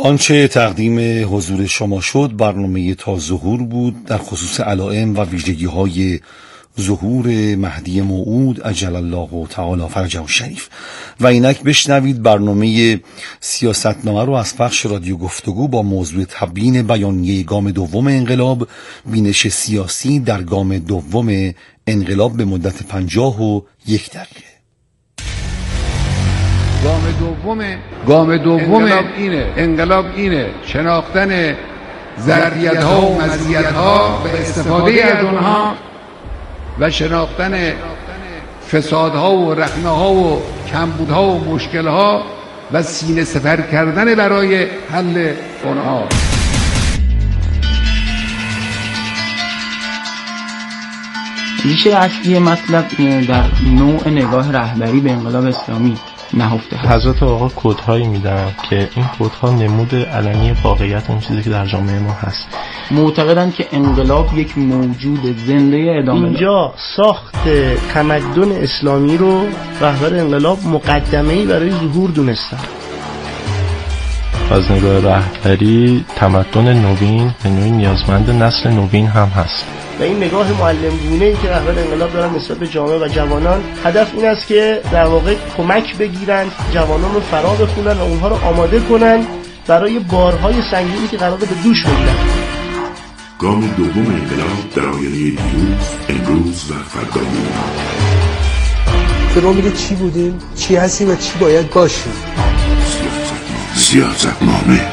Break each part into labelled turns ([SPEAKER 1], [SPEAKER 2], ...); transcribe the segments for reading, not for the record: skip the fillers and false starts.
[SPEAKER 1] آنچه تقدیم حضور شما شد برنامه تا ظهور بود در خصوص علائم و ویژگی‌های ظهور مهدی موعود عجل الله تعالی فرجه الشریف. و اینک بشنوید برنامه سیاستنامه رو از پخش رادیو گفتگو با موضوع تبیین بیانیه گام دوم انقلاب، بینش سیاسی در گام دوم انقلاب به مدت 51 دقیقه.
[SPEAKER 2] گام دوم انقلاب اینه شناختن ظرفیت‌ها و مزیت‌ها به استفاده از اونها و شناختن فسادها و رخنه‌ها و کمبودها و مشکلها و سینه سپر کردن برای حل اونها.
[SPEAKER 3] ریشه اصلی مطلب در نوع نگاه رهبری به انقلاب اسلامی نهفته هست.
[SPEAKER 4] حضرت آقا کدهایی میدن که این کدها نمود علنی واقعیت اون چیزی که در جامعه ما هست.
[SPEAKER 3] معتقدن که انقلاب یک موجود زنده ادامه
[SPEAKER 5] اینجا ساخت تمدن اسلامی رو رهبر انقلاب مقدمه‌ای برای ظهور دونستن.
[SPEAKER 4] از نگاه رهبری تمدن نوین به نوعی نیازمند نسل نوین هم هست.
[SPEAKER 5] و این نگاه معلم‌گونه‌ای که رهبر انقلاب دارن نسبت به جامعه و جوانان، هدف این است که در واقع کمک بگیرن، جوانان رو فرا بخونن و اونها رو آماده کنن برای بارهای سنگینی که قراره به دوش بگیرن.
[SPEAKER 6] گام دوم انقلاب در آینده دیروز، امروز و فردای ما.
[SPEAKER 7] به ما میگه چی بودیم، چی هستیم و چی باید باشیم.
[SPEAKER 6] سیاستنامه.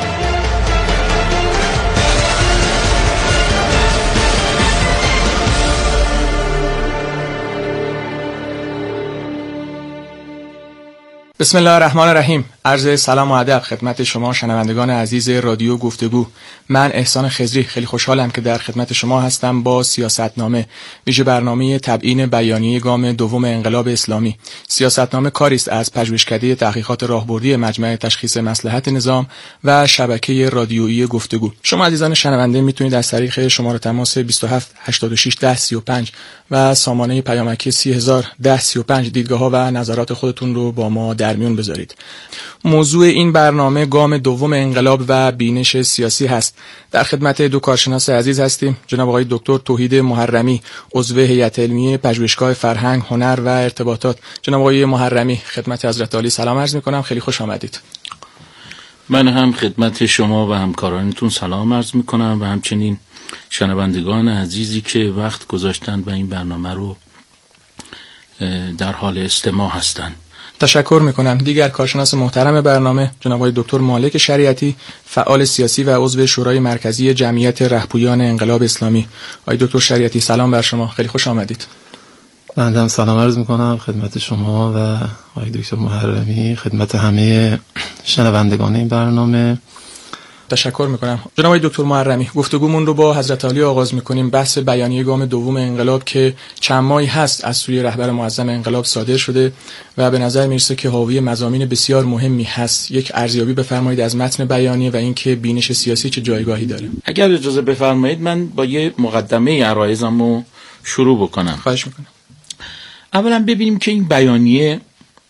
[SPEAKER 8] بسم الله الرحمن الرحیم. عرض سلام و ادب خدمت شما شنوندگان عزیز رادیو گفتگو. من احسان خضری خیلی خوشحالم که در خدمت شما هستم با سیاستنامه، ویژه برنامه تبیین بیانیه گام دوم انقلاب اسلامی. سیاستنامه کاری است از پژوهشکده تحقیقات راهبردی مجمع تشخیص مصلحت نظام و شبکه رادیویی گفتگو. شما عزیزان شنونده میتونید از طریق شماره تماس 27 86 10 35 و سامانه پیامکی 30000 10 35 دیدگاه‌ها و نظرات خودتون رو با ما در میون بذارید. موضوع این برنامه گام دوم انقلاب و بینش سیاسی هست. در خدمت دو کارشناس عزیز هستیم، جناب آقای دکتر توحید محرمی، عضو هیئت علمی پژوهشگاه فرهنگ، هنر و ارتباطات. جناب آقای محرمی، خدمت حضرت عالی سلام عرض می‌کنم، خیلی خوش آمدید.
[SPEAKER 9] من هم خدمت شما و همکارانتون سلام عرض می‌کنم و همچنین شنوندگان عزیزی که وقت گذاشتن و این برنامه رو در حال استماع هستند.
[SPEAKER 8] تشکر میکنم. دیگر کارشناس محترم برنامه جناب آقای دکتر مالک شریعتی، فعال سیاسی و عضو شورای مرکزی جمعیت رهپویان انقلاب اسلامی. آقای دکتر شریعتی سلام بر شما، خیلی خوش آمدید.
[SPEAKER 10] بنده هم سلام عرض میکنم خدمت شما و آقای دکتر محرمی، خدمت همه شنوندگان این برنامه.
[SPEAKER 8] تشکر میکنم. جناب آقای دکتر محرمی، گفتگومون رو با حضرت عالی آغاز میکنیم. بحث بیانیه گام دوم انقلاب که چند ماهی هست از سوی رهبر معظم انقلاب صادر شده و به نظر میرسه که حاوی مضامین بسیار مهمی هست. یک ارزیابی بفرمایید از متن بیانیه و اینکه بینش سیاسی چه جایگاهی داره.
[SPEAKER 9] اگر اجازه بفرمایید من با یه مقدمه عرایضمو شروع بکنم.
[SPEAKER 8] خواهش میکنم.
[SPEAKER 9] اولا ببینیم که این بیانیه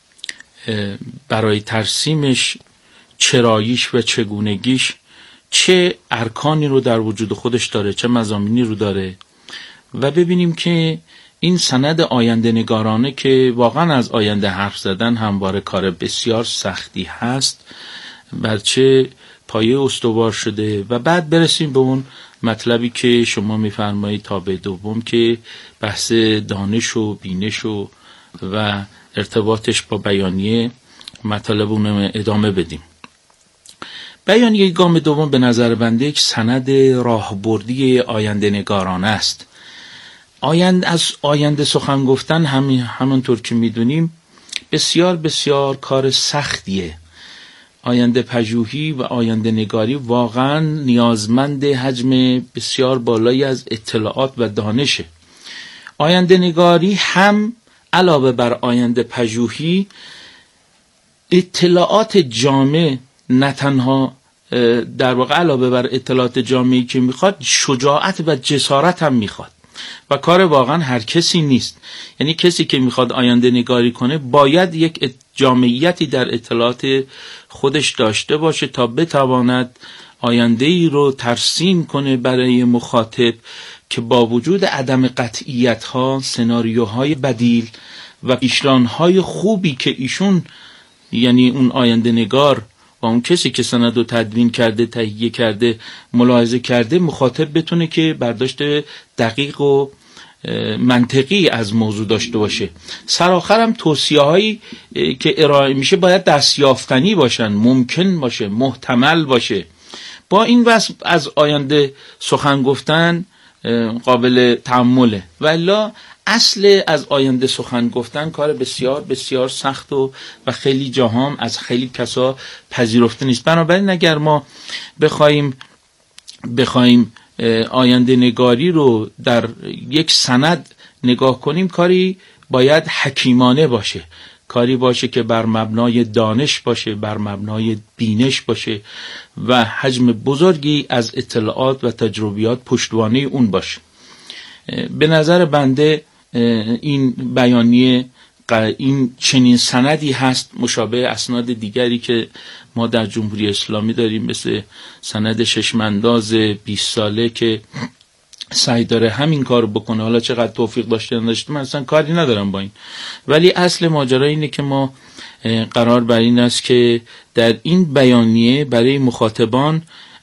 [SPEAKER 9] برای ترسیمش، چراییش و چگونگیش چه ارکانی رو در وجود خودش داره، چه مضامینی رو داره و ببینیم که این سند آینده نگارانه که واقعا از آینده حرف زدن همواره کار بسیار سختی هست، بر چه پایه استوار شده و بعد برسیم به اون مطلبی که شما میفرمایید تابع دوم که بحث دانش و بینش و ارتباطش با بیانیه مطالب اون ادامه بدیم. بیانیه گام دوم به نظر بنده یک سند راهبردی آینده نگارانه است. از آینده سخن گفتن همونطور که میدونیم بسیار بسیار کار سختیه. آینده پژوهی و آینده نگاری واقعا نیازمند حجم بسیار بالایی از اطلاعات و دانشه. آینده نگاری هم علاوه بر آینده پژوهی اطلاعات جامع، نه تنها در واقع علاوه بر اطلاعات جامعی که میخواد، شجاعت و جسارت هم میخواد و کار واقعا هر کسی نیست. یعنی کسی که میخواد آینده نگاری کنه باید یک جامعیتی در اطلاعات خودش داشته باشه تا بتواند آینده‌ای رو ترسیم کنه برای مخاطب که با وجود عدم قطعیت‌ها، سناریوهای بدیل و پیشران‌های خوبی که ایشون، یعنی اون آینده نگار و اون کسی که سند رو تدوین کرده، تهیه کرده، ملاحظه کرده، مخاطب بتونه که برداشت دقیق و منطقی از موضوع داشته باشه. سرآخرم توصیه‌هایی که ارائه میشه باید دستیافتنی باشن، ممکن باشه، محتمل باشه. با این وصف از آینده سخن گفتن قابل تأمله، ولی اصل از آینده سخن گفتن کار بسیار بسیار سخت و خیلی جاهام از خیلی کسا پذیرفته نیست. بنابراین اگر ما بخوایم آینده نگاری رو در یک سند نگاه کنیم، کاری باید حکیمانه باشه، کاری باشه که بر مبنای دانش باشه، بر مبنای بینش باشه و حجم بزرگی از اطلاعات و تجربیات پشتوانه اون باشه. به نظر بنده این بیانیه این چنین سندی هست مشابه اسناد دیگری که ما در جمهوری اسلامی داریم، مثل سند ششمانداز 20 ساله که سعی داره همین کار بکنه. حالا چقدر توفیق داشته نداشته من اصلا کاری ندارم با این، ولی اصل ماجرا اینه که ما قرار بر این است که در این بیانیه برای مخاطبان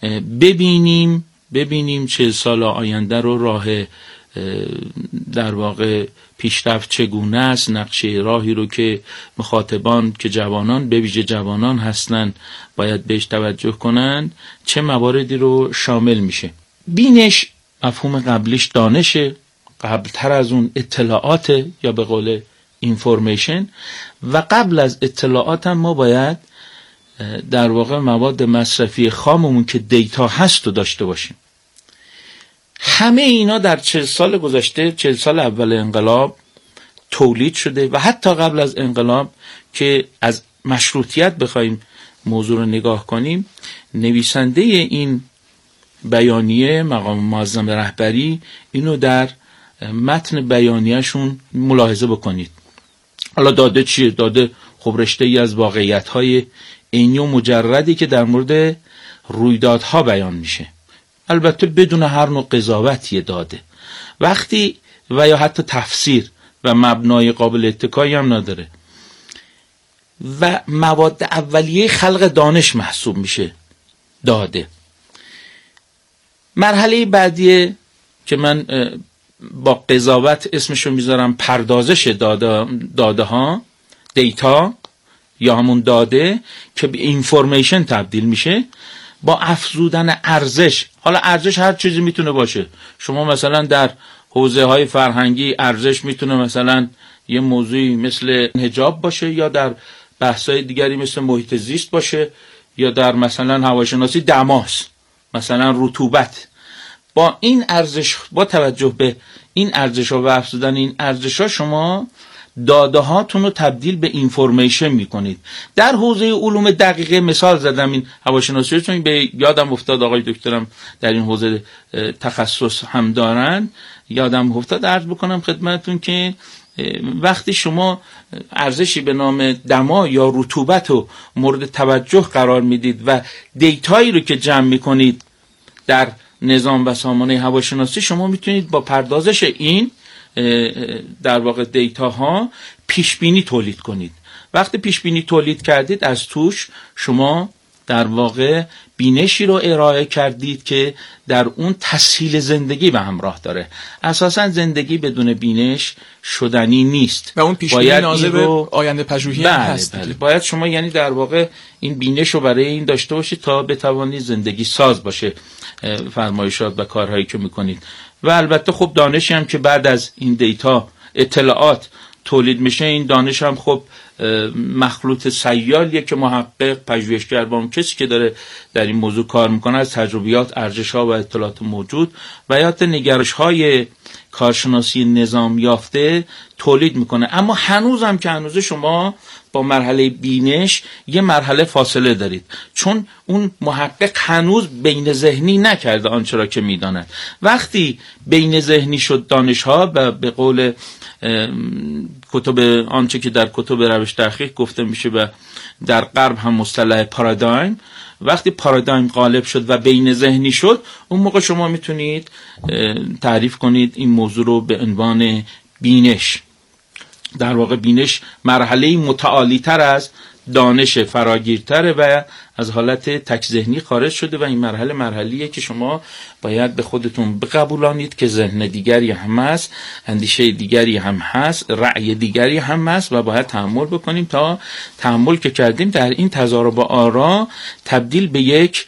[SPEAKER 9] ببینیم 40 سال آینده رو راه در واقع پیشرفت چگونه است، نقشه راهی رو که مخاطبان که جوانان به ویژه جوانان هستن باید بهش توجه کنند، چه مواردی رو شامل میشه. بینش مفهوم قبلیش دانشه، قبلتر از اون اطلاعات یا به قول اینفورمیشن، و قبل از اطلاعات هم ما باید در واقع مواد مصرفی خاممون که دیتا هست رو داشته باشیم. همه اینا در 40 سال گذشته، 40 سال اول انقلاب تولید شده و حتی قبل از انقلاب که از مشروطیت بخوایم موضوع رو نگاه کنیم، نویسنده این بیانیه مقام معظم رهبری اینو در متن بیانیه‌شون ملاحظه بکنید. حالا داده چیه؟ داده خب رشته‌ای از واقعیت‌های عینی و مجردی که در مورد رویدادها بیان میشه، البته بدون هر نوع قضاوتی داده وقتی و یا حتی تفسیر و مبنای قابل اتکایی هم نداره و مواد اولیه خلق دانش محسوب میشه داده. مرحله بعدیه که من با قضاوت اسمشو میذارم پردازش داده ها، دیتا یا همون داده که به اینفورمیشن تبدیل میشه با افزودن ارزش. حالا ارزش هر چیزی میتونه باشه. شما مثلا در حوزه های فرهنگی ارزش میتونه مثلا یه موضوعی مثل حجاب باشه، یا در بحث‌های دیگری مثل محیط زیست باشه، یا در مثلا هواشناسی دماست، مثلا رطوبت. با این ارزش، با توجه به این ارزش‌ها و افزودن این ارزش‌ها، شما داده هاتون رو تبدیل به اینفورمیشن میکنید. در حوزه علوم دقیقه مثال زدم این هواشناسی، چون به یادم افتاد آقای دکترم در این حوزه تخصص هم دارن، یادم افتاد عرض بکنم خدمتتون که وقتی شما ارزشی به نام دما یا رطوبت رو مورد توجه قرار میدید و دیتایی رو که جمع میکنید در نظام و سامانه هواشناسی، شما میتونید با پردازش این در واقع دیتاها پیشبینی تولید کنید. وقتی پیشبینی تولید کردید، از توش شما در واقع بینشی رو ارائه کردید که در اون تسهیل زندگی به همراه داره. اساساً زندگی بدون بینش شدنی نیست
[SPEAKER 8] و اون پیشبینی ناظر به آینده پژوهی هست.
[SPEAKER 9] بله. باید شما یعنی در واقع این بینش رو برای این داشته باشید تا بتوانید زندگی ساز باشه فرمایشات و کارهایی که میکنید. و البته خب دانشی هم که بعد از این دیتا اطلاعات تولید میشه، این دانش هم خب مخلوط سیالیه که محقق، پژوهشگر با اون کسی که داره در این موضوع کار میکنه از تجربیات، ارزش‌ها و اطلاعات موجود و یا نگرش‌های کارشناسی نظام یافته تولید میکنه. اما هنوزم که هنوز شما با مرحله بینش یه مرحله فاصله دارید، چون اون محقق هنوز بین ذهنی نکرده آنچه را که میداند. وقتی بین ذهنی شد دانش‌ها و به قول کتب آنچه که در کتب روش تحقیق گفته میشه و در غرب هم مصطلح پارادایم، وقتی پارادایم غالب شد و بین ذهنی شد، اون موقع شما میتونید تعریف کنید این موضوع رو به عنوان بینش. در واقع بینش مرحله متعالی تر از دانش فراگیرتره و از حالت تک ذهنی خارج شده و این مرحله مرحله‌ایه که شما باید به خودتون بقبولانید که ذهن دیگری هم هست، اندیشه دیگری هم هست، رأی دیگری هم هست و باید تحمل بکنیم تا تحمل که کردیم در این تضارب آرا تبدیل به یک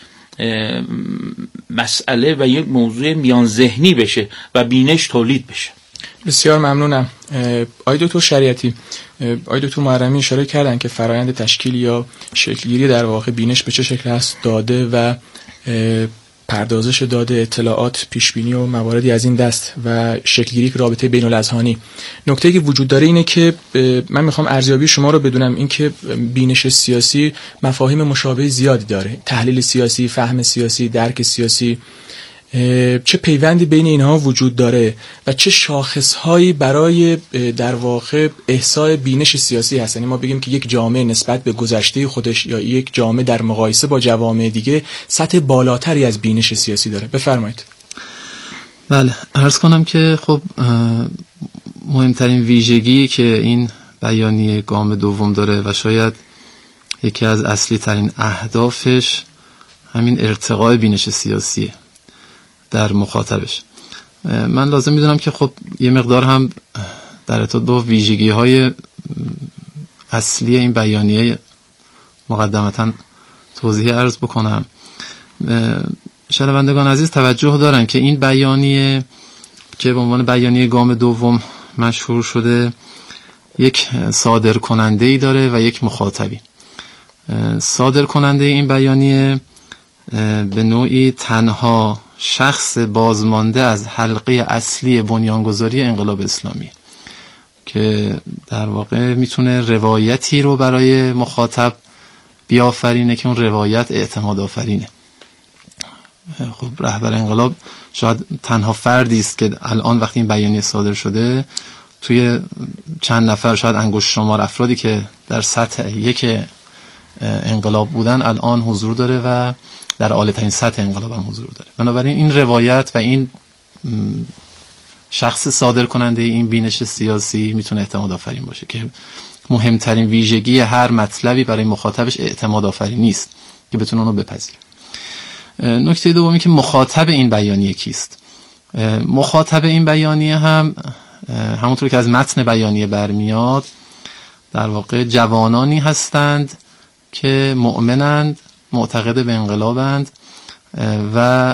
[SPEAKER 9] مسئله و یک موضوع میان ذهنی بشه و بینش تولید بشه.
[SPEAKER 8] بسیار ممنونم. آقای دکتر شریعتی، آقای دکتر محرمی اشاره کردن که فرایند تشکیل یا شکلگیری در واقع بینش به چه شکل است، داده و پردازش داده، اطلاعات، پیشبینی و مواردی از این دست و شکلگیری رابطه بین الاذهانی. نکته‌ای که وجود داره اینه که من میخوام ارزیابی شما رو بدونم این که بینش سیاسی مفاهیم مشابه زیادی داره، تحلیل سیاسی، فهم سیاسی، درک سیاسی، چه پیوندی بین اینها وجود داره و چه شاخصهایی برای در واقع احصای بینش سیاسی هست. یعنی ما بگیم که یک جامعه نسبت به گذشته خودش یا یک جامعه در مقایسه با جوامع دیگه سطح بالاتری از بینش سیاسی داره. بفرمایید.
[SPEAKER 10] بله، عرض کنم که خب مهمترین ویژگی که این بیانیه گام دوم داره و شاید یکی از اصلی ترین اهدافش همین ارتقاء بینش سیاسیه در مخاطبش. من لازم میدونم که خب یه مقدار هم در ارتباط با ویژگی‌های اصلی این بیانیه مقدمتاً توضیح عرض بکنم. شنوندگان عزیز توجه دارن که این بیانیه که به عنوان بیانیه گام دوم مشهور شده یک صادر کننده‌ای داره و یک مخاطبی. صادر کننده این بیانیه به نوعی تنها شخص بازمانده از حلقه اصلی بنیانگذاری انقلاب اسلامی که در واقع میتونه روایتی رو برای مخاطب بیافرینه که اون روایت اعتماد آفرینه. خب رهبر انقلاب شاید تنها فردی است که الان وقتی این بیانیه صادر شده توی چند نفر، شاید انگشت شمار افرادی که در سطح یک انقلاب بودن الان حضور داره و در عالی‌ترین سطح انقلاب هم حضور داره. بنابراین این روایت و این شخص صادر کننده این بینش سیاسی میتونه اعتماد آفرین باشه که مهمترین ویژگی هر مطلبی برای مخاطبش اعتماد آفرین نیست که بتونه اونو بپذیره. نکته دومی که مخاطب این بیانیه کیست؟ مخاطب این بیانیه هم همونطور که از متن بیانیه برمیاد در واقع جوانانی هستند که مؤمنند، معتقد به انقلابند و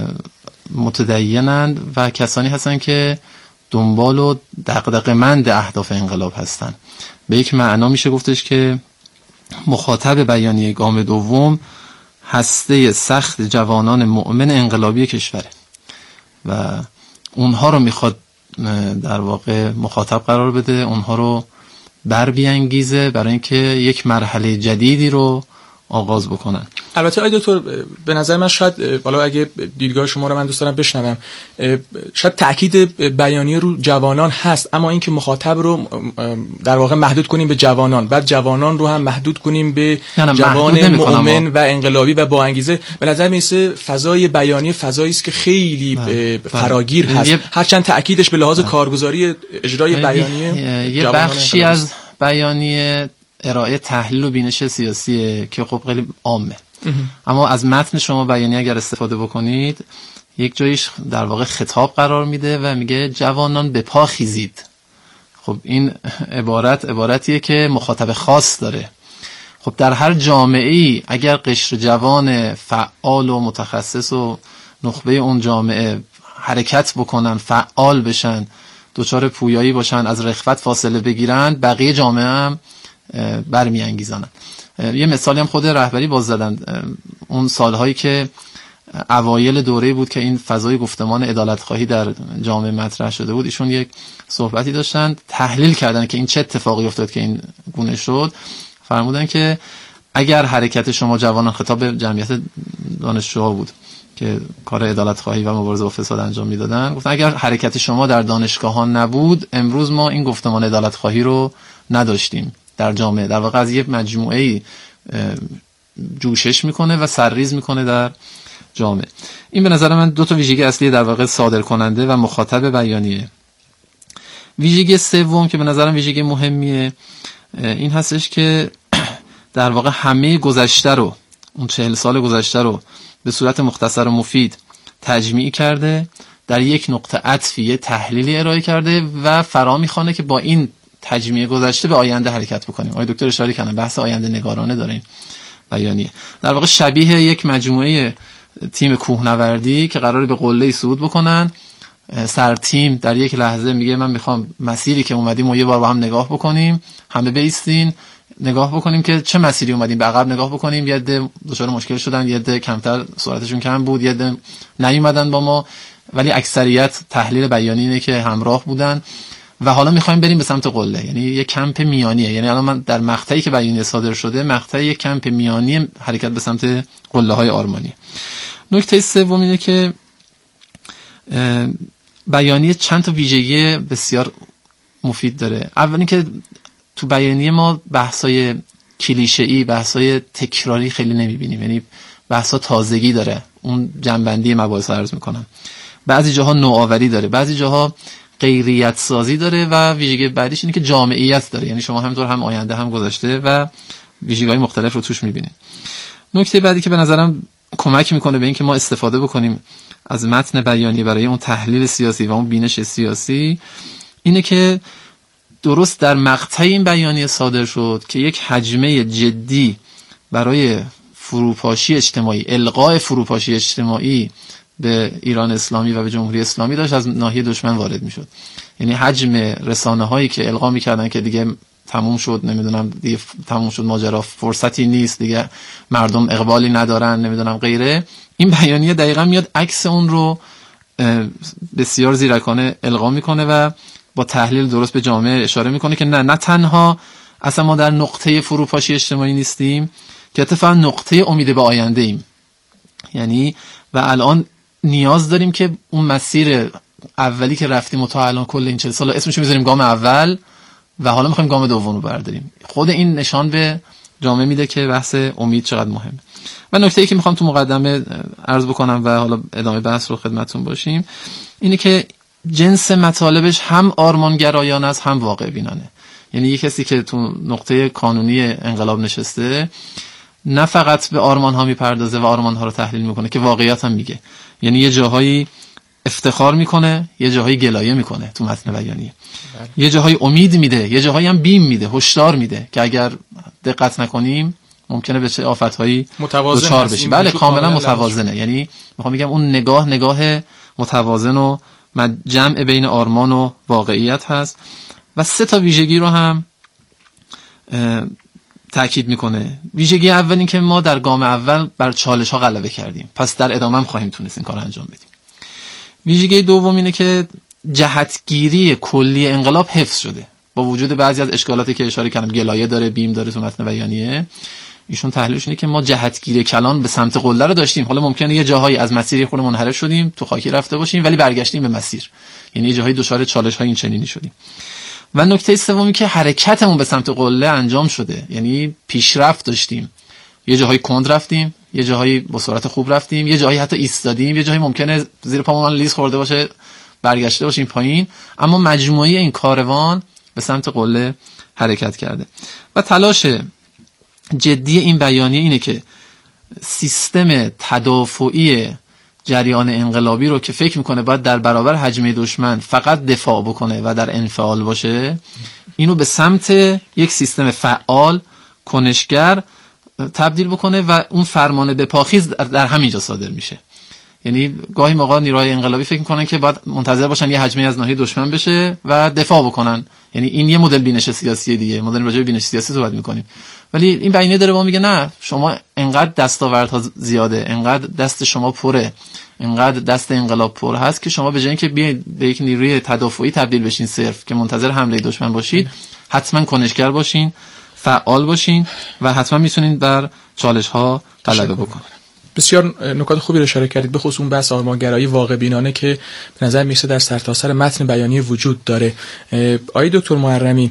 [SPEAKER 10] متدینند و کسانی هستند که دنبال و دغدغه‌مند اهداف انقلاب هستند. به یک معنا میشه گفتش که مخاطب بیانیه گام دوم هسته سخت جوانان مؤمن انقلابی کشوره و اونها رو میخواد در واقع مخاطب قرار بده، اونها رو بر بیانگیزه برای اینکه یک مرحله جدیدی رو آغاز بکنن.
[SPEAKER 8] البته آقای دکتر به نظر من شاید بالا اگه دیدگاه شما رو من دوست دارم بشنوم، شاید تأکید بیانیه رو جوانان هست، اما اینکه مخاطب رو در واقع محدود کنیم به جوانان، بعد جوانان رو هم محدود کنیم به جوان مؤمن و انقلابی و با انگیزه، به نظر میسه فضای بیانیه فضایی است که خیلی فراگیر هست، هرچند تأکیدش به لحاظ کارگزاری اجرای بیانیه
[SPEAKER 10] یه بخشی از بیانیه ارائه تحلیل و بینش سیاسیه که خب خیلی عامه. اما از متن شما بیانیه اگر استفاده بکنید یک جایش در واقع خطاب قرار میده و میگه جوانان به پا خیزید. خب این عبارتیه که مخاطب خاص داره. خب در هر جامعه‌ای اگر قشر جوان فعال و متخصص و نخبه اون جامعه حرکت بکنن، فعال بشن، دوچار پویایی باشن، از رخوت فاصله بگیرن، بقیه جامعه هم برمیانگیزانن. یه مثالی هم خود رهبری باز زدن، اون سالهایی که اوایل دوره بود که این فضای گفتمان عدالت‌خواهی در جامعه مطرح شده بود. ایشون یک صحبتی داشتن، تحلیل کردن که این چه اتفاقی افتاد که این گونه شد. فرمودن که اگر حرکت شما جوانان، خطاب به جمعیت دانشجوها بود که کار عدالت‌خواهی و مبارزه با فساد انجام میدادن، گفتن اگر حرکت شما در دانشگاهان نبود، امروز ما این گفتمان عدالت‌خواهی رو نداشتیم در جامعه. در واقع از یک مجموعه‌ای جوشش میکنه و سرریز میکنه در جامعه. این به نظر من دو تا ویژگی اصلی در واقع صادر کننده و مخاطب بیانیه. ویژگی سوم که به نظرم ویژگی مهمیه این هستش که در واقع همه گذشته رو، اون 40 سال گذشته رو به صورت مختصر و مفید تجمیع کرده، در یک نقطه عطفی تحلیلی ارائه کرده و فرا میخوانه که با این تجمیع گذشته به آینده حرکت بکنیم. آقای دکتر اشاره کردن بحث آینده نگارانه داریم بیانیه. در واقع شبیه یک مجموعه تیم کوهنوردی که قراره به قله صعود بکنن، سر تیم در یک لحظه میگه من میخوام مسیری که اومدیم و یه بار با هم نگاه بکنیم، همه بیستین نگاه بکنیم که چه مسیری اومدیم، به عقب نگاه بکنیم. یه عده دچار مشکل شدن، یه عده کمتر سرعتشون کم بود، یه عده نیومدن با ما، ولی اکثریت تحلیل بیانی اینه که همراه بودن و حالا میخوایم بریم به سمت قله. یعنی یک کمپ میانیه. یعنی الان من در مقطعی که بیانیه صادر شده، مقطع یک کمپ میانی حرکت به سمت قله های آرمانی. نکته سوم اینه که بیانیه چند تا ویژگی بسیار مفید داره. اول اینکه تو بیانیه ما بحثای کلیشه‌ای، بحثای تکراری خیلی نمیبینیم. یعنی بحثا تازگی داره، اون جنبندی مباحث عرض میکنم. بعضی جاها نوآوری داره، بعضی جاها غیریت سازی داره و ویژگی بعدیش اینه که جامعیت داره. یعنی شما همینطور هم آینده هم گذشته و ویژگی‌های مختلف رو توش میبینید. نکته بعدی که به نظرم کمک میکنه به این که ما استفاده بکنیم از متن بیانیه برای اون تحلیل سیاسی و اون بینش سیاسی اینه که درست در مقطع این بیانیه صادر شد که یک حجمه جدی برای فروپاشی اجتماعی، القاء فروپاشی اجتماعی به ایران اسلامی و به جمهوری اسلامی داشت از ناحیه دشمن وارد میشد. یعنی حجم رسانه هایی که القا میکردن که دیگه تموم شد، نمیدونم دیگه تموم شد ماجرا، فرصتی نیست دیگه، مردم اقبالی ندارن، نمیدونم غیره، این بیانیه دقیقا میاد عکس اون رو بسیار زیرکانه القا میکنه و با تحلیل درست به جامعه اشاره میکنه که نه تنها اصلا ما در نقطه فروپاشی اجتماعی نیستیم، که اتفاقا نقطه امید به آینده ایم. یعنی و الان نیاز داریم که اون مسیر اولی که رفتیم و تا الان کل این 40 سال اسمشو میذاریم گام اول و حالا میخوایم گام دوم رو برداریم. خود این نشان به جامعه میده که بحث امید چقدر مهمه. و نکته‌ای که میخوام تو مقدمه عرض بکنم و حالا ادامه بحث رو خدمتتون باشیم اینه که جنس مطالبش هم آرمانگرایانه است هم واقع بینانه. یعنی یک کسی که تو نقطه کانونی انقلاب نشسته نه فقط به آرمان ها میپردازه و آرمان ها رو تحلیل میکنه که واقعیت هم میگه. یعنی یه جاهایی افتخار میکنه، یه جاهایی گلایه میکنه تو متن بیانیه، یه جاهایی امید میده، یه جاهایی هم بیم میده، هشدار میده که اگر دقت نکنیم ممکنه به چه آفتهایی دچار بشیم. بله کاملا متوازنه. یعنی میخوام بگم اون نگاه متوازن و جمع بین آرمان و واقعیت هست. و 3 تا ویژگی رو هم تأکید میکنه. ویژگی اول این که ما در گام اول بر چالش ها غلبه کردیم، پس در ادامه هم خواهیم تونست این کار انجام بدیم. ویژگی دوم اینه که جهتگیری کلی انقلاب حفظ شده با وجود بعضی از اشکالاتی که اشاره کردم، گلایه داره، بیم داره تو متن بیانیه. ایشون تحلیلش اینه که ما جهتگیری کلان به سمت قله رو داشتیم، حالا ممکنه یه جاهایی از مسیر خود منحرف شدیم، تو خاکی رفته باشیم، ولی برگشتیم به مسیر. یعنی یه جاهایی دچار چالش‌های این چنینی شدیم. و نکته سومی که حرکتمون به سمت قله انجام شده، یعنی پیشرفت داشتیم. یه جاهایی کند رفتیم، یه جاهایی با سرعت خوب رفتیم، یه جاهایی حتی ایستادیم، یه جاهایی ممکنه زیر پامون لیز خورده باشه برگشته باشیم پایین، اما مجموعه این کاروان به سمت قله حرکت کرده. و تلاش جدی این بیانیه اینه که سیستم تدافعی جریان انقلابی رو که فکر میکنه باید در برابر حجمه دشمن فقط دفاع بکنه و در انفعال باشه، اینو به سمت یک سیستم فعال کنشگر تبدیل بکنه و اون فرمان بپاخیز در همینجا صادر میشه. یعنی گاهی موقع نیروهای انقلابی فکر میکنن که باید منتظر باشن یه حجمه از ناحیه دشمن بشه و دفاع بکنن. یعنی این یه مدل بینش سیاسی دیگه، مدل راجع به بینش سیاسی صحبت میکنیم. ولی این بیانیه داره با میگه نه شما انقدر دستاوردها زیاده، انقدر دست شما پره، انقدر دست انقلاب پر هست که شما به جای اینکه بیاید به یک نیروی تدافعی تبدیل بشین صرف که منتظر حمله دشمن باشید، حتما کنشگر باشین، فعال باشین و حتما میتونین بر چالش ها غلبه بکنید.
[SPEAKER 8] بسیار نکات خوبی رو اشاره کردید، به خصوص اون بحث آرمانگرایی واقع بینانه که به نظر میرسه در سرتاسر متن بیانیه وجود داره. آقای دکتر محرمی،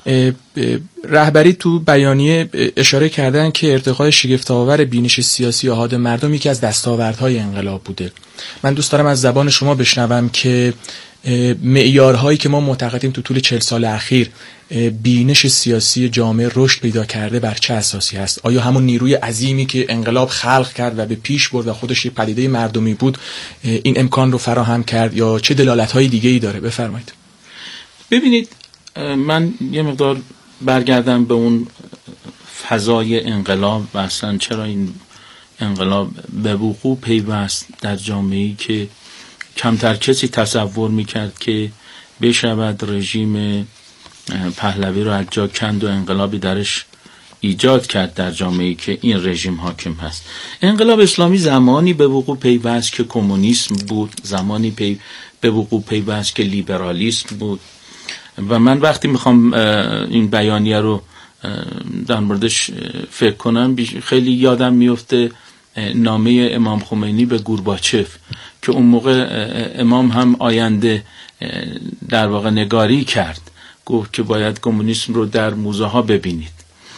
[SPEAKER 8] رهبری تو بیانیه اشاره کردن که ارتقای شگفت‌آور بینش سیاسی آحاد مردم یکی از دستاوردهای انقلاب بوده. من دوست دارم از زبان شما بشنوم که معیارهایی که ما معتقدیم تو طول 40 سال اخیر بینش سیاسی جامعه رشد پیدا کرده بر چه اساسی هست؟ آیا همون نیروی عظیمی که انقلاب خلق کرد و به پیش برد و خودش یک پدیده مردمی بود این امکان رو فراهم کرد یا چه دلالت‌های دیگه‌ای داره؟ بفرمایید.
[SPEAKER 9] ببینید، من یه مقدار برگردم به اون فضای انقلاب و اصلا چرا این انقلاب به وقوع پیوست در جامعه‌ای که کمتر کسی تصور میکرد که بشود رژیم پهلوی رو از جا کند و انقلابی درش ایجاد کرد در جامعه‌ای که این رژیم حاکم هست. انقلاب اسلامی زمانی به وقوع پیوست که کمونیسم بود، زمانی به وقوع پیوست که لیبرالیسم بود. و من وقتی میخوام این بیانیه رو در موردش فکر کنم خیلی یادم میفته نامه امام خمینی به گورباچف که اون موقع امام هم آینده در واقع نگاری کرد، گفت که باید کمونیسم رو در موزه ها ببینید.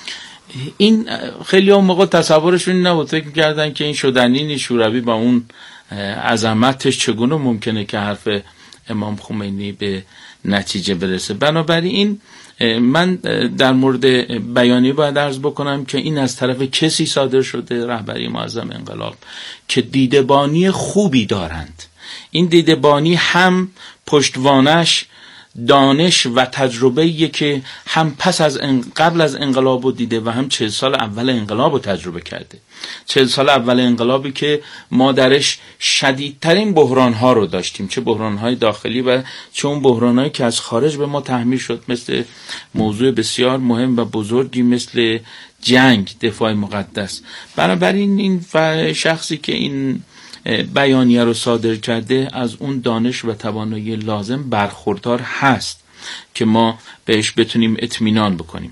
[SPEAKER 9] این خیلی اون موقع تصورشون نبود، فکر می‌کردن که این شدنی نیست، شوروی با اون عظمتش چگونه ممکنه که حرف امام خمینی به نتیجه برسه. بنابراین من در مورد بیانیه باید عرض بکنم که این از طرف کسی صادر شده، رهبری معظم انقلاب، که دیدبانی خوبی دارند. این دیدبانی هم پشتوانش دانش و تجربه‌ایه که هم پس از قبل از انقلاب رو دیده و هم 40 سال اول انقلاب رو تجربه کرده. 40 سال اول انقلابی که ما درش شدیدترین بحران‌ها رو داشتیم، چه بحران‌های داخلی و چه اون بحران‌هایی که از خارج به ما تحمیل شد، مثل موضوع بسیار مهم و بزرگی مثل جنگ، دفاع مقدس. بنابراین این شخصی که این بیانیه رو صادر کرده از اون دانش و توانایی لازم برخوردار هست که ما بهش بتونیم اطمینان بکنیم،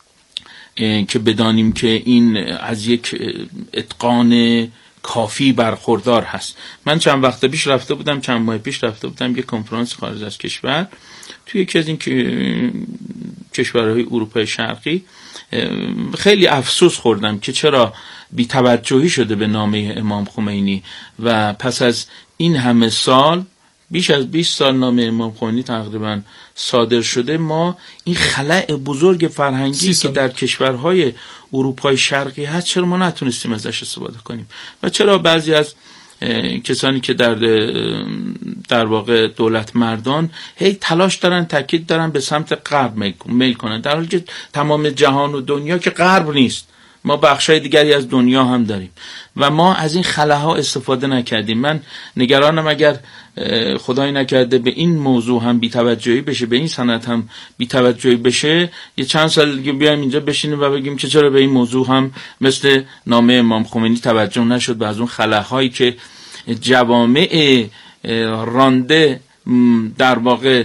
[SPEAKER 9] که بدانیم که این از یک اتقان کافی برخوردار هست. من چند وقت پیش رفته بودم، چند ماه پیش رفته بودم یک کنفرانس خارج از کشور توی یکی از این کشورهای اروپای شرقی. خیلی افسوس خوردم که چرا بی‌توجهی شده به نامه امام خمینی و پس از این همه سال، بیش از 20 سال نامه امام خمینی تقریبا صادر شده، ما این خلأ بزرگ فرهنگی که در کشورهای اروپای شرقی هست چرا ما نتونستیم ازش استفاده کنیم و چرا بعضی از کسانی که در واقع دولت مردان هی تلاش دارن، تاکید دارن به سمت غرب میل کنن، در حالی که تمام جهان و دنیا که غرب نیست، ما بخشای دیگری از دنیا هم داریم و ما از این خلاها استفاده نکردیم. من نگرانم اگر خدای نکرده به این موضوع هم بی‌توجهی بشه، به این سند هم بی‌توجهی بشه، یه چند سال دیگه بیایم اینجا بشینیم و بگیم که چرا به این موضوع هم مثل نامه امام خمینی توجه نشد و از اون خلاهایی که جوامع رانده، در واقع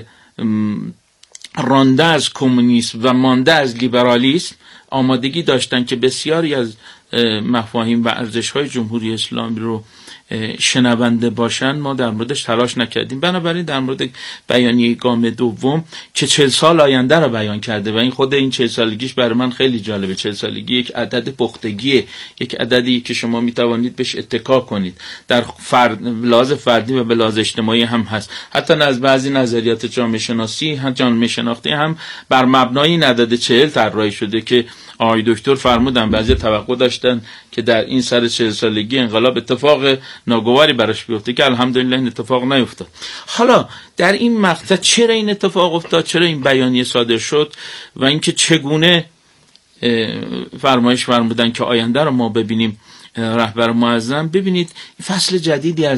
[SPEAKER 9] رانده از کمونیسم و مانده از لیبرالیسم آمادگی داشتن که بسیاری از مفاهیم و ارزش‌های جمهوری اسلامی رو شنونده باشن، ما در موردش تلاش نکردیم. بنابراین در مورد بیانیه گام دوم که 40 سال آینده رو بیان کرده و این خود این 40 سالگیش برای من خیلی جالبه. 40 سالگی یک عدد پختگیه، یک عددی که شما میتوانید بهش اتکا کنید، در لحاظ فردی و به لحاظ اجتماعی هم هست. حتی از بعضی نظریات جامعه شناختی هم بر مبنای این عدد 40 طراحی شده که آقای دکتر فرمودن بعضی توقع داشتن که در این سر 40 سالگی انقلاب اتفاق ناگواری براش بیفته که الحمدلله این اتفاق نیفتاد. حالا در این مقطع چرا این اتفاق افتاد، چرا این بیانیه صادر شد و اینکه چگونه فرمایش فرمودن که آینده رو ما ببینیم. رهبر معظم، ببینید فصل جدیدی از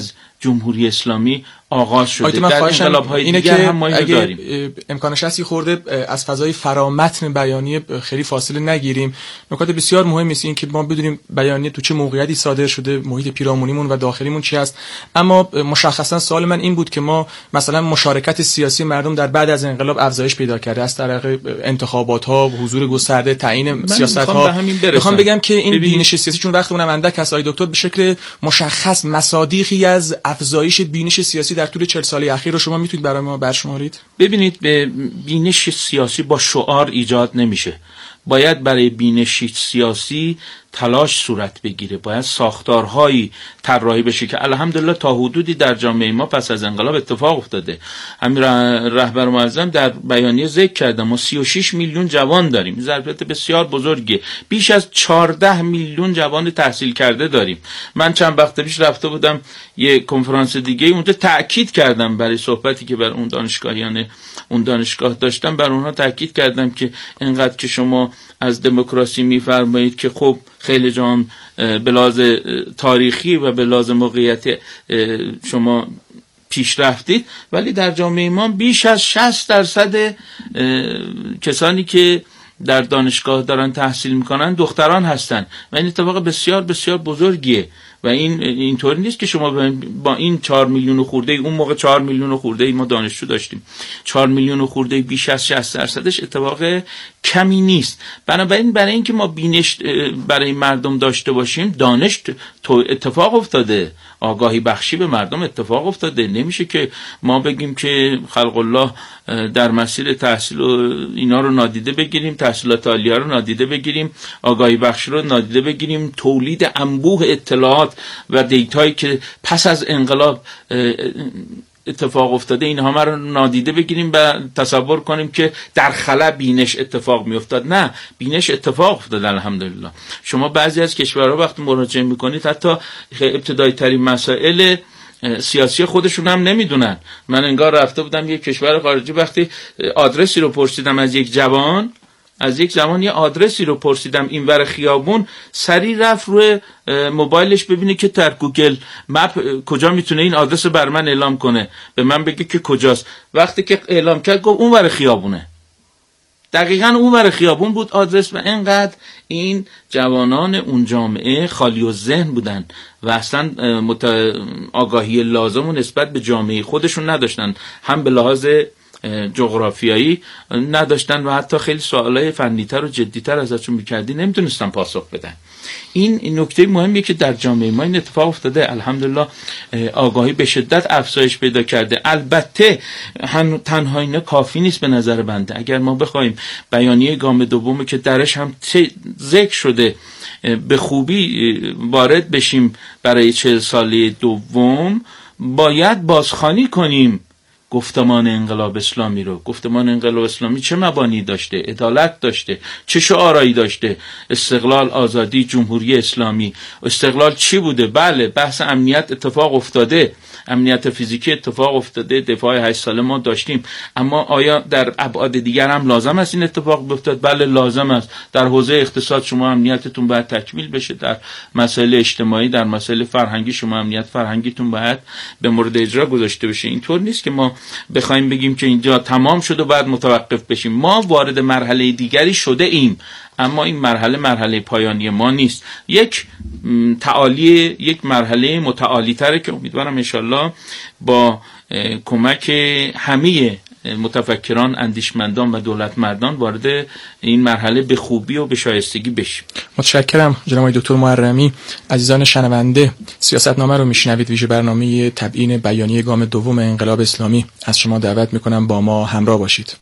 [SPEAKER 9] جمهوری اسلامی آغاز شده.
[SPEAKER 8] در
[SPEAKER 9] انقلاب‌های دیگر هم ما اینو داریم.
[SPEAKER 8] امکانش هست خورده از فضای فرامتن بیانیه خیلی فاصله نگیریم. نکات بسیار مهمی است این که ما بدونیم بیانیه تو چه موقعیتی صادر شده، محیط پیرامونیمون و داخلیمون چی است. اما مشخصا سوال من این بود که ما مثلا مشارکت سیاسی مردم در بعد از انقلاب افزایش پیدا کرده است در طریق انتخابات‌ها، حضور گسترده، تعیین سیاست‌ها. میخوام بگم که این بینش سیاسی چون وقتمون اندک است آقای دکتر، به شکل مشخص مصادیقی از افزایش بینش سیاسی در طول 40 سال اخیر رو شما میتونید برای ما برشمارید؟
[SPEAKER 9] ببینید، به بینش سیاسی با شعار ایجاد نمیشه. باید برای بینش سیاسی تلاش صورت بگیره، باید ساختارهایی طراحی بشه که الحمدلله تا حدودی در جامعه ما پس از انقلاب اتفاق افتاده. همین رهبر معظم در بیانیه ذکر کرده ما 36 میلیون جوان داریم، ظرفیت بسیار بزرگه. بیش از 14 میلیون جوان تحصیل کرده داریم. من چند وقت پیش رفته بودم یه کنفرانس دیگه، اونجا تاکید کردم برای صحبتی که بر اون دانشگاهیان اون دانشگاه داشتم، بر اونها تاکید کردم که اینقدر که شما از دموکراسی میفرمایید که خب خیلی جان به لحاظ تاریخی و به لحاظ موقعیت شما پیش رفتید، ولی در جامعه ما بیش از 60% کسانی که در دانشگاه دارن تحصیل میکنن دختران هستن و این اتفاق بسیار بسیار بزرگیه. و این اینطوری نیست که شما با این 4 میلیون خورده، اون موقع 4 میلیون خورده ما دانشجو داشتیم، 4 میلیون خورده بیش از 60%ش اتفاق کمی نیست. بنابراین برای اینکه ما بینش برای مردم داشته باشیم، دانش تو اتفاق افتاده، آگاهی بخشی به مردم اتفاق افتاده. نمیشه که ما بگیم که خلق الله در مسیر تحصیل و اینا رو نادیده بگیریم، تحصیلات عالیه رو نادیده بگیریم، آگاهی بخشی رو نادیده بگیریم، تولید انبوه اطلاعات و دیتایی که پس از انقلاب اتفاق افتاده اینها رو نادیده بگیریم و تصور کنیم که در خلا بینش اتفاق می افتاد. نه، بینش اتفاق افتاد الحمدلله. شما بعضی از کشورها وقتی مراجعه میکنید حتی ابتدایی ترین مسائل سیاسی خودشون هم نمیدونن. من انگار رفته بودم یک کشور خارجی، وقتی آدرسی رو پرسیدم از یک جوان یه آدرسی رو پرسیدم اینور خیابون، سریع رفت روی موبایلش ببینه که در گوگل مپ کجا میتونه این آدرس بر من اعلام کنه، به من بگه که کجاست. وقتی که اعلام کرد گفت اونور خیابونه. دقیقاً اونور خیابون بود آدرس. و اینقدر این جوانان اون جامعه خالی الذهن بودن و اصلا آگاهی لازم و نسبت به جامعه خودشون نداشتن، هم به لحاظ جغرافیایی نداشتن و حتی خیلی سوالای فنی‌تر و جدی‌تر ازشون می‌کردی نمیتونستن پاسخ بدن. این نکته مهمیه که در جامعه ما این اتفاق افتاده. الحمدلله آگاهی به شدت افزایش پیدا کرده. البته تنها اینا کافی نیست به نظر بنده. اگر ما بخوایم بیانیه گام دوم که درش هم ذکر شده به خوبی وارد بشیم برای 40 ساله دوم، باید بازخوانی کنیم گفتمان انقلاب اسلامی رو. گفتمان انقلاب اسلامی چه مبانی داشته؟ عدالت داشته، چه شعارهایی داشته؟ استقلال، آزادی، جمهوری اسلامی. استقلال چی بوده؟ بله، بحث امنیت اتفاق افتاده، امنیت فیزیکی اتفاق افتاده، دفاع 8 ساله ما داشتیم. اما آیا در ابعاد دیگر هم لازم است این اتفاق بیفتد؟ بله لازم است. در حوزه اقتصاد شما امنیتتون باید تکمیل بشه، در مسائل اجتماعی، در مسائل فرهنگی شما امنیت فرهنگیتون باید به مورد اجرا گذاشته بشه. اینطور نیست که ما بخوایم بگیم که اینجا تمام شد و بعد متوقف بشیم. ما وارد مرحله دیگری شده ایم، اما این مرحله پایانی ما نیست. یک مرحله متعالی تره که امیدوارم انشالله با کمک همه متفکران، اندیشمندان و دولتمردان وارد این مرحله به خوبی و به شایستگی بشیم.
[SPEAKER 8] متشکرم جناب دکتر محرمی. عزیزان شنونده، سیاستنامه رو میشنوید، ویژه برنامه تبیین بیانیه گام دوم انقلاب اسلامی. از شما دعوت میکنم با ما همراه باشید.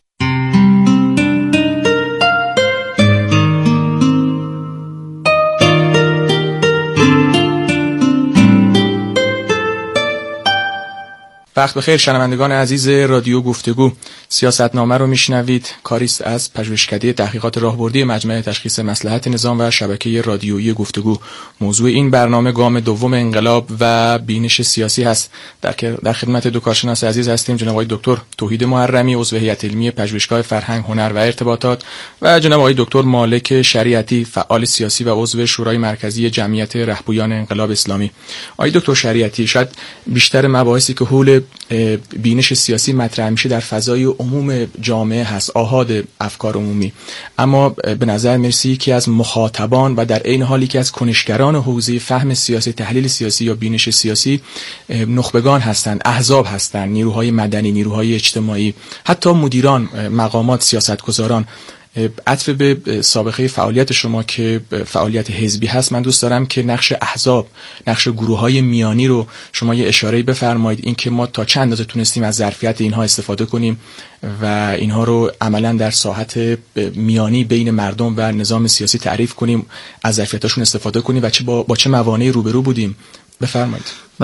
[SPEAKER 8] وقت بخیر شنوندگان عزیز رادیو گفتگو، سیاستنامه رو میشنوید. کاریست از پژوهشکده تحقیقات راهبردی مجمع تشخیص مصلحت نظام و شبکه رادیویی گفتگو. موضوع این برنامه گام دوم انقلاب و بینش سیاسی هست. در خدمت دو کارشناس عزیز هستیم، جناب آقای دکتر توحید محرمی، عضو هیئت علمی پژوهشگاه فرهنگ، هنر و ارتباطات، و جناب آقای دکتر مالک شریعتی، فعال سیاسی و عضو شورای مرکزی جمعیت رهبویان انقلاب اسلامی. آقای دکتر شریعتی، شاید بیشتر مباحثی که حول بینش سیاسی مطرح میشه در فضای عموم جامعه هست، آحاد افکار عمومی، اما به نظر میرسه یکی از مخاطبان و در عین حالی که از کنشگران حوزه فهم سیاسی، تحلیل سیاسی یا بینش سیاسی نخبگان هستند، احزاب هستند، نیروهای مدنی، نیروهای اجتماعی، حتی مدیران، مقامات، سیاستگزاران. عطف به سابقه فعالیت شما که فعالیت حزبی هست، من دوست دارم که نقش احزاب، نقش گروه‌های میانی رو شما یه اشاره‌ای بفرمایید، این که ما تا چند اندازه تونستیم از ظرفیت اینها استفاده کنیم و اینها رو عملاً در ساحت میانی بین مردم و نظام سیاسی تعریف کنیم، از ظرفیتاشون استفاده کنیم و با چه موانعی روبرو بودیم. بفرمایید.